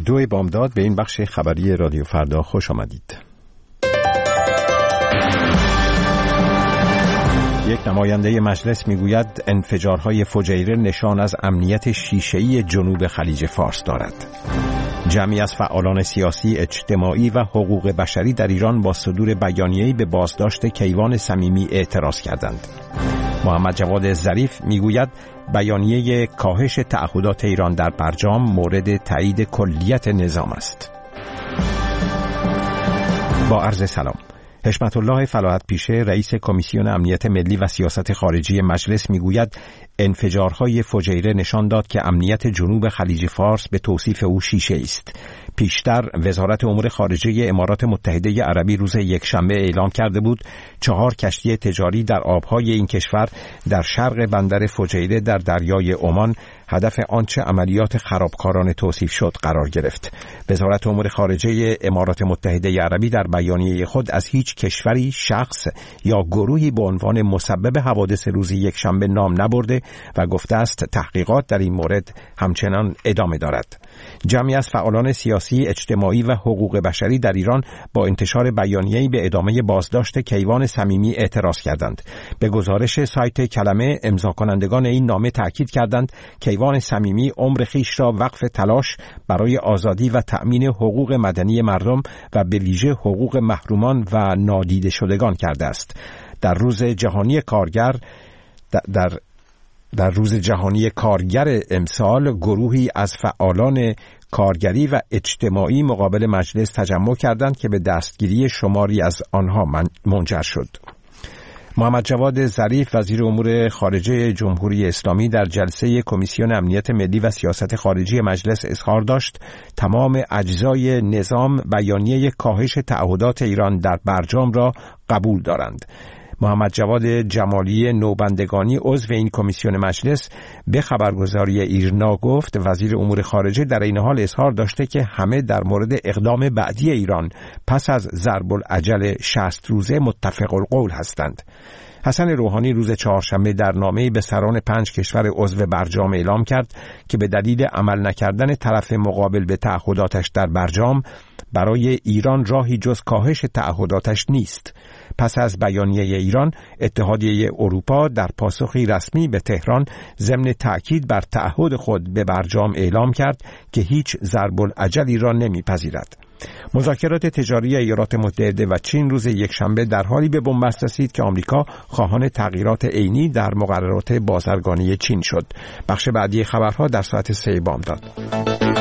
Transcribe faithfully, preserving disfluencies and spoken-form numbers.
دو بامداد به این بخش خبری رادیو فردا خوش آمدید. یک نماینده مجلس میگوید انفجارهای فجیره نشان از امنیت شیشه‌ای جنوب خلیج فارس دارد. جمعی از فعالان سیاسی، اجتماعی و حقوق بشری در ایران با صدور بیانیه‌ای به بازداشت کیوان صمیمی اعتراض کردند. محمد جواد ظریف میگوید بیانیه کاهش تعهدات ایران در برجام مورد تایید کلیت نظام است. با عرض سلام. حشمت الله فلاحت پیشه رئیس کمیسیون امنیت ملی و سیاست خارجی مجلس میگوید انفجارهای فجیره نشان داد که امنیت جنوب خلیج فارس به توصیف او شیشه است. پیشتر وزارت امور خارجه امارات متحده عربی روز یکشنبه اعلام کرده بود چهار کشتی تجاری در آبهای این کشور در شرق بندر فجیره در دریای عمان هدف آنچه عملیات خرابکارانه توصیف شد قرار گرفت. وزارت امور خارجه امارات متحده عربی در بیانیه خود از هیچ کشوری، شخص یا گروهی به عنوان مسبب حوادث روز یکشنبه نام نبرده و گفته است تحقیقات در این مورد همچنان ادامه دارد. جمعی از فعالان سیاسی، اجتماعی و حقوق بشری در ایران با انتشار بیانیه‌ای به ادامه بازداشت کیوان صمیمی اعتراض کردند. به گزارش سایت کلمه، امضا کنندگان این نامه تاکید کردند کیوان صمیمی عمر خویش را وقف تلاش برای آزادی و تأمین حقوق مدنی مردم و به ویژه حقوق محرومان و نادیده شدگان کرده است. در روز جهانی کارگر در در روز جهانی کارگر امسال گروهی از فعالان کارگری و اجتماعی مقابل مجلس تجمع کردند که به دستگیری شماری از آنها منجر شد. محمد جواد ظریف وزیر امور خارجه جمهوری اسلامی در جلسه کمیسیون امنیت ملی و سیاست خارجی مجلس اظهار داشت تمام اجزای نظام بیانیه کاهش تعهدات ایران در برجام را قبول دارند. محمد جواد جمالی نوبندگانی عضو این کمیسیون مجلس به خبرگزاری ایرنا گفت وزیر امور خارجه در این حال اظهار داشته که همه در مورد اقدام بعدی ایران پس از ضرب العجل شصت روزه متفق القول هستند. حسن روحانی روز چهارشنبه در نامه‌ای به سران پنج کشور عضو برجام اعلام کرد که به دلیل عمل نکردن طرف مقابل به تعهداتش در برجام برای ایران راهی جز کاهش تعهداتش نیست. پس از بیانیه ایران، اتحادیه اروپا در پاسخی رسمی به تهران ضمن تأکید بر تعهد خود به برجام اعلام کرد که هیچ ضرب العجلی را نمیپذیرد. مذاکرات تجاری ایالات متحده و چین روز یکشنبه در حالی به بنبست رسید که آمریکا خواهان تغییرات عینی در مقررات بازرگانی چین شد. بخش بعدی خبرها در ساعت سه بامداد.